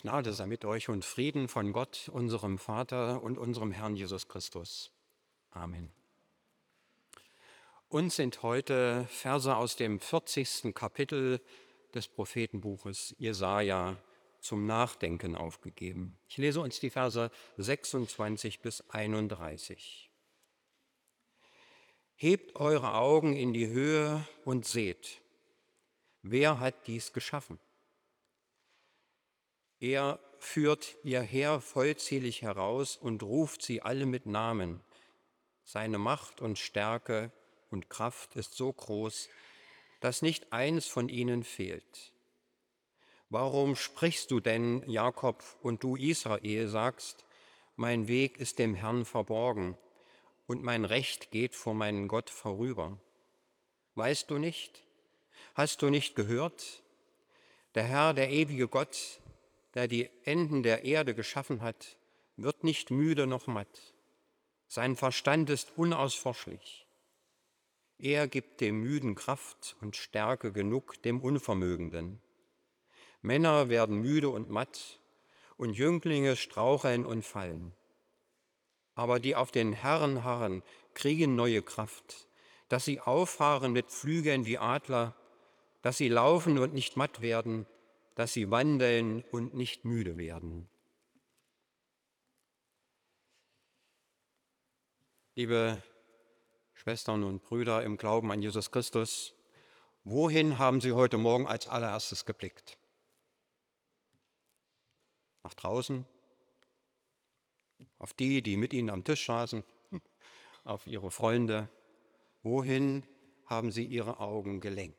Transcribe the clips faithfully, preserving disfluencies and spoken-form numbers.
Gnade sei mit euch und Frieden von Gott, unserem Vater und unserem Herrn Jesus Christus. Amen. Uns sind heute Verse aus dem vierzigsten Kapitel des Prophetenbuches Jesaja zum Nachdenken aufgegeben. Ich lese uns die Verse sechsundzwanzig bis einunddreißig. Hebt eure Augen in die Höhe und seht, wer hat dies geschaffen? Er führt ihr Heer vollzählig heraus und ruft sie alle mit Namen. Seine Macht und Stärke und Kraft ist so groß, dass nicht eins von ihnen fehlt. Warum sprichst du denn, Jakob, und du, Israel, sagst, mein Weg ist dem Herrn verborgen und mein Recht geht vor meinen Gott vorüber? Weißt du nicht? Hast du nicht gehört? Der Herr, der ewige Gott, der die Enden der Erde geschaffen hat, wird nicht müde noch matt. Sein Verstand ist unausforschlich. Er gibt dem Müden Kraft und Stärke genug dem Unvermögenden. Männer werden müde und matt und Jünglinge straucheln und fallen. Aber die auf den Herrn harren, kriegen neue Kraft, dass sie auffahren mit Flügeln wie Adler, dass sie laufen und nicht matt werden, dass sie wandeln und nicht müde werden. Liebe Schwestern und Brüder im Glauben an Jesus Christus, wohin haben Sie heute Morgen als allererstes geblickt? Nach draußen? Auf die, die mit Ihnen am Tisch saßen? Auf Ihre Freunde? Wohin haben Sie Ihre Augen gelenkt?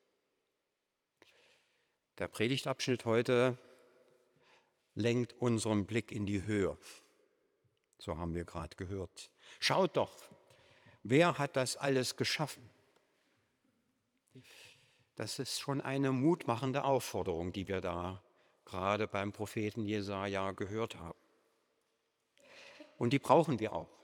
Der Predigtabschnitt heute lenkt unseren Blick in die Höhe. So haben wir gerade gehört. Schaut doch, wer hat das alles geschaffen? Das ist schon eine mutmachende Aufforderung, die wir da gerade beim Propheten Jesaja gehört haben. Und die brauchen wir auch.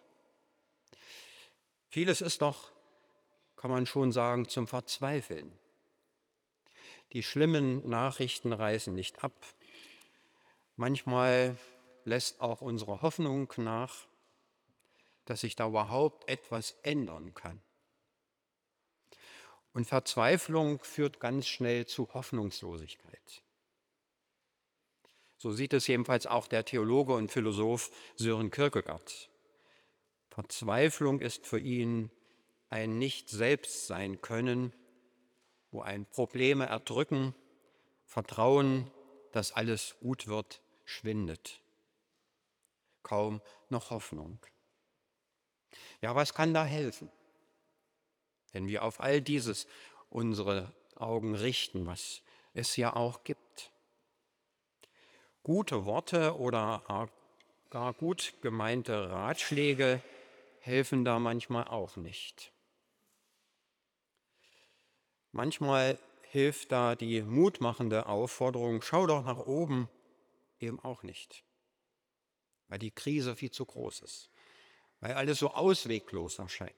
Vieles ist doch, kann man schon sagen, zum Verzweifeln. Die schlimmen Nachrichten reißen nicht ab. Manchmal lässt auch unsere Hoffnung nach, dass sich da überhaupt etwas ändern kann. Und Verzweiflung führt ganz schnell zu Hoffnungslosigkeit. So sieht es jedenfalls auch der Theologe und Philosoph Søren Kierkegaard. Verzweiflung ist für ihn ein Nicht-Selbst-Sein-Können, wo ein Probleme erdrücken, Vertrauen, dass alles gut wird, schwindet. Kaum noch Hoffnung. Ja, was kann da helfen? Wenn wir auf all dieses unsere Augen richten, was es ja auch gibt. Gute Worte oder gar gut gemeinte Ratschläge helfen da manchmal auch nicht. Manchmal hilft da die mutmachende Aufforderung, schau doch nach oben, eben auch nicht, weil die Krise viel zu groß ist, weil alles so ausweglos erscheint.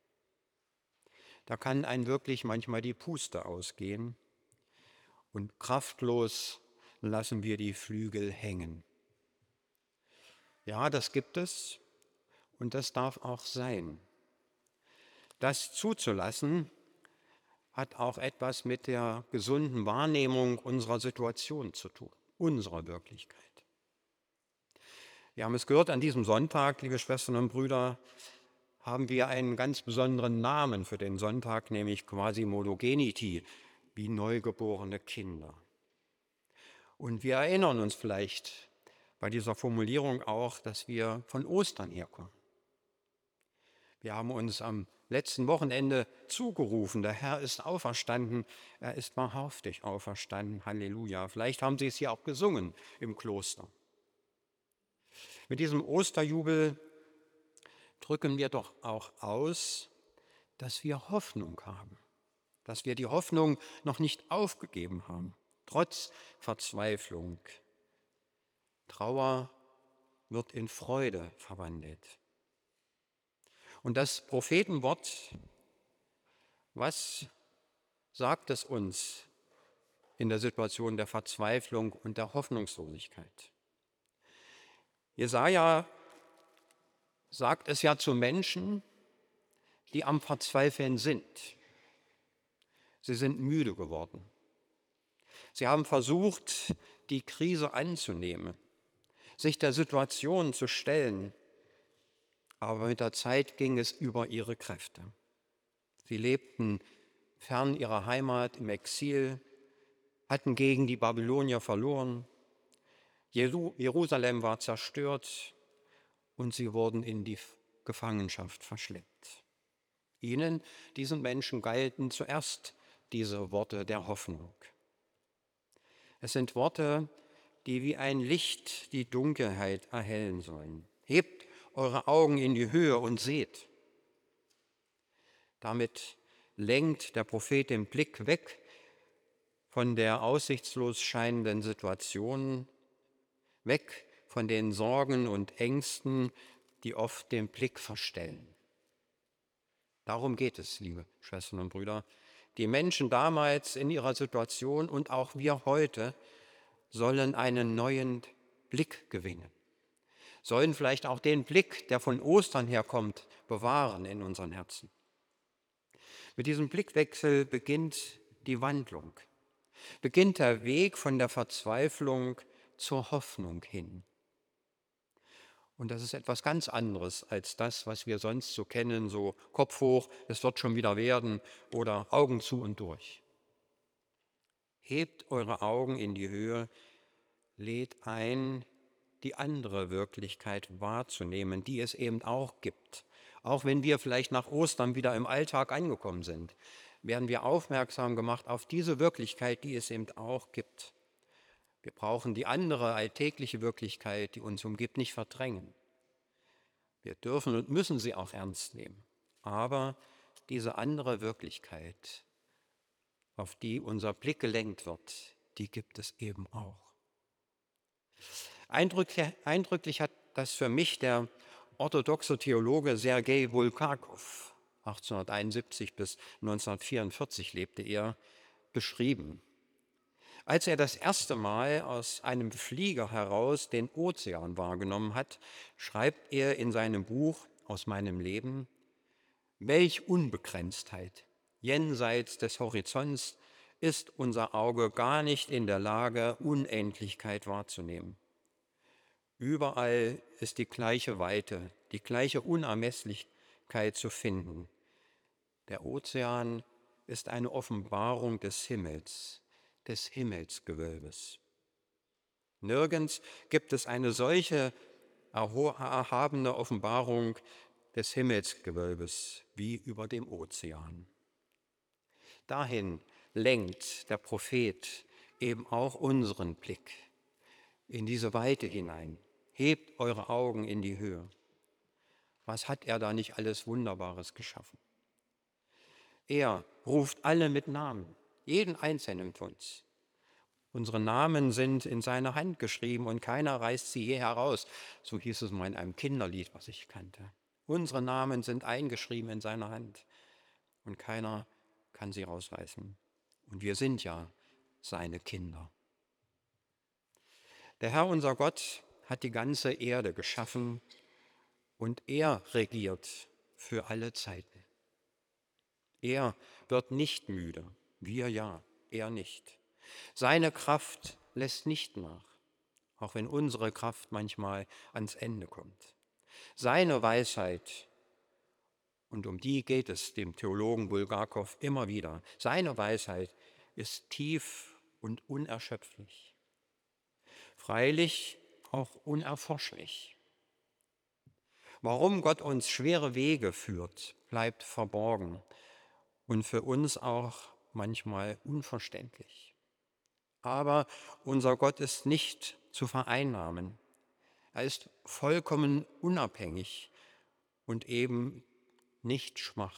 Da kann einen wirklich manchmal die Puste ausgehen und kraftlos lassen wir die Flügel hängen. Ja, das gibt es und das darf auch sein. Das zuzulassen hat auch etwas mit der gesunden Wahrnehmung unserer Situation zu tun, unserer Wirklichkeit. Wir haben es gehört, an diesem Sonntag, liebe Schwestern und Brüder, haben wir einen ganz besonderen Namen für den Sonntag, nämlich Quasimodogeniti, wie neugeborene Kinder. Und wir erinnern uns vielleicht bei dieser Formulierung auch, dass wir von Ostern herkommen. Wir haben uns am letzten Wochenende zugerufen, der Herr ist auferstanden, er ist wahrhaftig auferstanden, Halleluja. Vielleicht haben Sie es hier auch gesungen im Kloster. Mit diesem Osterjubel drücken wir doch auch aus, dass wir Hoffnung haben, dass wir die Hoffnung noch nicht aufgegeben haben, trotz Verzweiflung. Trauer wird in Freude verwandelt. Und das Prophetenwort, was sagt es uns in der Situation der Verzweiflung und der Hoffnungslosigkeit. Jesaja sagt es ja zu Menschen, die am Verzweifeln sind. Sie sind müde geworden. Sie haben versucht, die Krise anzunehmen, sich der Situation zu stellen, aber mit der Zeit ging es über ihre Kräfte. Sie lebten fern ihrer Heimat im Exil, hatten gegen die Babylonier verloren, Jerusalem war zerstört und sie wurden in die Gefangenschaft verschleppt. Ihnen, diesen Menschen, galten zuerst diese Worte der Hoffnung. Es sind Worte, die wie ein Licht die Dunkelheit erhellen sollen. Hebt eure Augen in die Höhe und seht. Damit lenkt der Prophet den Blick weg von der aussichtslos scheinenden Situation, weg von den Sorgen und Ängsten, die oft den Blick verstellen. Darum geht es, liebe Schwestern und Brüder. Die Menschen damals in ihrer Situation und auch wir heute sollen einen neuen Blick gewinnen, sollen vielleicht auch den Blick, der von Ostern herkommt, bewahren in unseren Herzen. Mit diesem Blickwechsel beginnt die Wandlung, beginnt der Weg von der Verzweiflung zur Hoffnung hin. Und das ist etwas ganz anderes als das, was wir sonst so kennen, so Kopf hoch, es wird schon wieder werden oder Augen zu und durch. Hebt eure Augen in die Höhe, lädt ein, die andere Wirklichkeit wahrzunehmen, die es eben auch gibt. Auch wenn wir vielleicht nach Ostern wieder im Alltag angekommen sind, werden wir aufmerksam gemacht auf diese Wirklichkeit, die es eben auch gibt. Wir brauchen die andere alltägliche Wirklichkeit, die uns umgibt, nicht verdrängen. Wir dürfen und müssen sie auch ernst nehmen. Aber diese andere Wirklichkeit, auf die unser Blick gelenkt wird, die gibt es eben auch. Eindrücklich, eindrücklich hat das für mich der orthodoxe Theologe Sergei Bulgakow, achtzehnhunderteinundsiebzig bis neunzehnhundertvierundvierzig lebte er, beschrieben. Als er das erste Mal aus einem Flieger heraus den Ozean wahrgenommen hat, schreibt er in seinem Buch Aus meinem Leben: Welch Unbegrenztheit! Jenseits des Horizonts ist unser Auge gar nicht in der Lage, Unendlichkeit wahrzunehmen. Überall ist die gleiche Weite, die gleiche Unermesslichkeit zu finden. Der Ozean ist eine Offenbarung des Himmels, des Himmelsgewölbes. Nirgends gibt es eine solche erhabene Offenbarung des Himmelsgewölbes wie über dem Ozean. Dahin lenkt der Prophet eben auch unseren Blick, in diese Weite hinein. Hebt eure Augen in die Höhe. Was hat er da nicht alles Wunderbares geschaffen? Er ruft alle mit Namen, jeden einzelnen von uns. Unsere Namen sind in seiner Hand geschrieben und keiner reißt sie je heraus. So hieß es mal in einem Kinderlied, was ich kannte. Unsere Namen sind eingeschrieben in seiner Hand und keiner kann sie rausreißen. Und wir sind ja seine Kinder. Der Herr, unser Gott, hat die ganze Erde geschaffen und er regiert für alle Zeiten. Er wird nicht müde, wir ja, er nicht. Seine Kraft lässt nicht nach, auch wenn unsere Kraft manchmal ans Ende kommt. Seine Weisheit, und um die geht es dem Theologen Bulgakow immer wieder, seine Weisheit ist tief und unerschöpflich, freilich auch unerforschlich. Warum Gott uns schwere Wege führt, bleibt verborgen und für uns auch manchmal unverständlich. Aber unser Gott ist nicht zu vereinnahmen. Er ist vollkommen unabhängig und eben nicht schwach.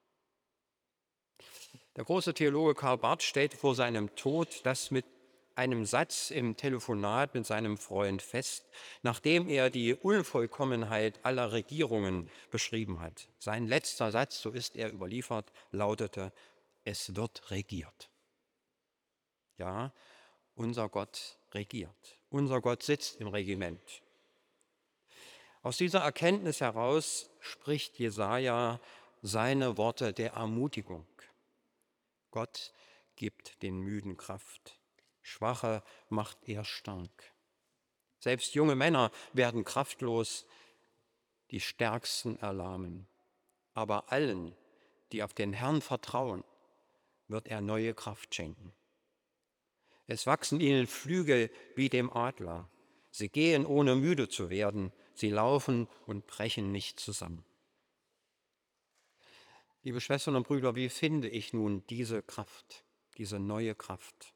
Der große Theologe Karl Barth stellt vor seinem Tod das mit einem Satz im Telefonat mit seinem Freund fest, nachdem er die Unvollkommenheit aller Regierungen beschrieben hat. Sein letzter Satz, so ist er überliefert, lautete: Es wird regiert. Ja, unser Gott regiert. Unser Gott sitzt im Regiment. Aus dieser Erkenntnis heraus spricht Jesaja seine Worte der Ermutigung. Gott gibt den Müden Kraft. Schwache macht er stark. Selbst junge Männer werden kraftlos, die Stärksten erlahmen. Aber allen, die auf den Herrn vertrauen, wird er neue Kraft schenken. Es wachsen ihnen Flügel wie dem Adler. Sie gehen, ohne müde zu werden. Sie laufen und brechen nicht zusammen. Liebe Schwestern und Brüder, wie finde ich nun diese Kraft, diese neue Kraft?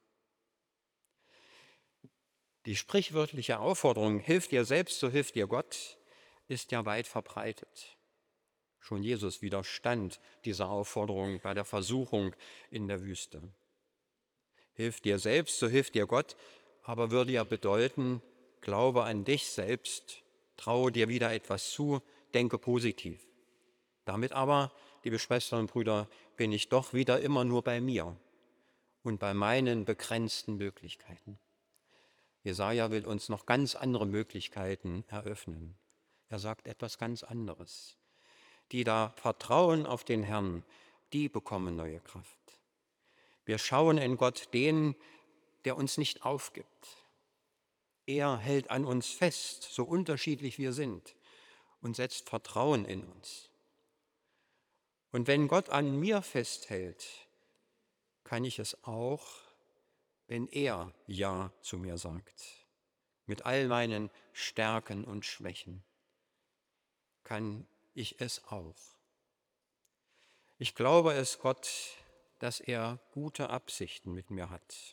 Die sprichwörtliche Aufforderung, hilf dir selbst, so hilft dir Gott, ist ja weit verbreitet. Schon Jesus widerstand dieser Aufforderung bei der Versuchung in der Wüste. Hilf dir selbst, so hilft dir Gott, aber würde ja bedeuten, glaube an dich selbst, traue dir wieder etwas zu, denke positiv. Damit aber, liebe Schwestern und Brüder, bin ich doch wieder immer nur bei mir und bei meinen begrenzten Möglichkeiten. Jesaja will uns noch ganz andere Möglichkeiten eröffnen. Er sagt etwas ganz anderes. Die da vertrauen auf den Herrn, die bekommen neue Kraft. Wir schauen in Gott den, der uns nicht aufgibt. Er hält an uns fest, so unterschiedlich wir sind, und setzt Vertrauen in uns. Und wenn Gott an mir festhält, kann ich es auch, wenn er Ja zu mir sagt. Mit all meinen Stärken und Schwächen kann ich es auch. Ich glaube es Gott, dass er gute Absichten mit mir hat.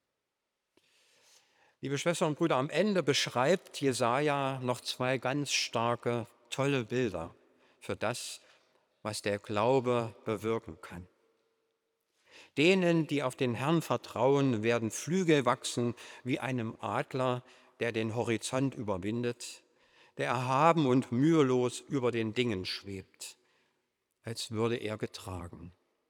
Liebe Schwestern und Brüder, am Ende beschreibt Jesaja noch zwei ganz starke, tolle Bilder für das, was der Glaube bewirken kann. Denen, die auf den Herrn vertrauen, werden Flügel wachsen wie einem Adler, der den Horizont überwindet, der erhaben und mühelos über den Dingen schwebt, als würde er getragen.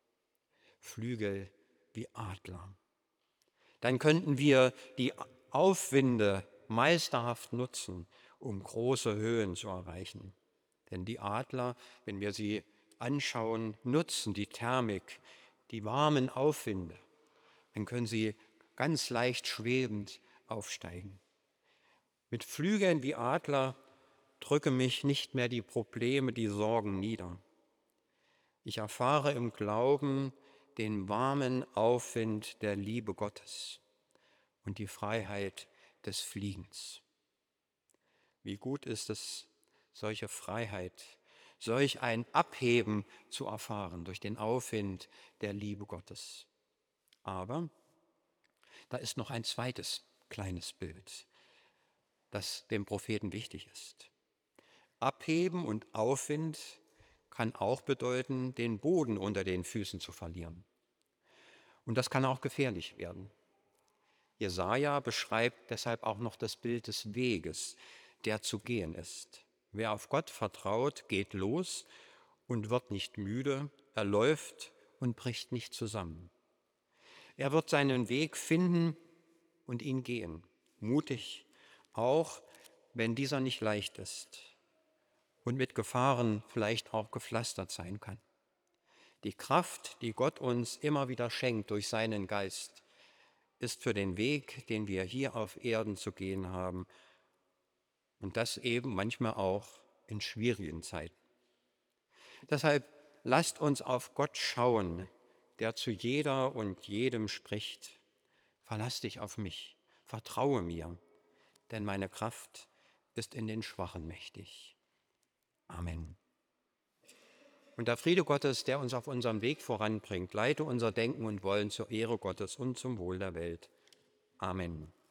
Flügel wie Adler. Dann könnten wir die Aufwinde meisterhaft nutzen, um große Höhen zu erreichen. Denn die Adler, wenn wir sie anschauen, nutzen die Thermik, die warmen Aufwinde. Dann können sie ganz leicht schwebend aufsteigen. Mit Flügeln wie Adler drücken mich nicht mehr die Probleme, die Sorgen nieder. Ich erfahre im Glauben den warmen Aufwind der Liebe Gottes und die Freiheit des Fliegens. Wie gut ist es, solche Freiheit, solch ein Abheben zu erfahren durch den Aufwind der Liebe Gottes. Aber da ist noch ein zweites kleines Bild, das dem Propheten wichtig ist. Abheben und Aufwind kann auch bedeuten, den Boden unter den Füßen zu verlieren. Und das kann auch gefährlich werden. Jesaja beschreibt deshalb auch noch das Bild des Weges, der zu gehen ist. Wer auf Gott vertraut, geht los und wird nicht müde, er läuft und bricht nicht zusammen. Er wird seinen Weg finden und ihn gehen, mutig, auch wenn dieser nicht leicht ist und mit Gefahren vielleicht auch gepflastert sein kann. Die Kraft, die Gott uns immer wieder schenkt durch seinen Geist, ist für den Weg, den wir hier auf Erden zu gehen haben, und das eben manchmal auch in schwierigen Zeiten. Deshalb lasst uns auf Gott schauen, der zu jeder und jedem spricht. Verlass dich auf mich, vertraue mir, denn meine Kraft ist in den Schwachen mächtig. Amen. Und der Friede Gottes, der uns auf unserem Weg voranbringt, leite unser Denken und Wollen zur Ehre Gottes und zum Wohl der Welt. Amen.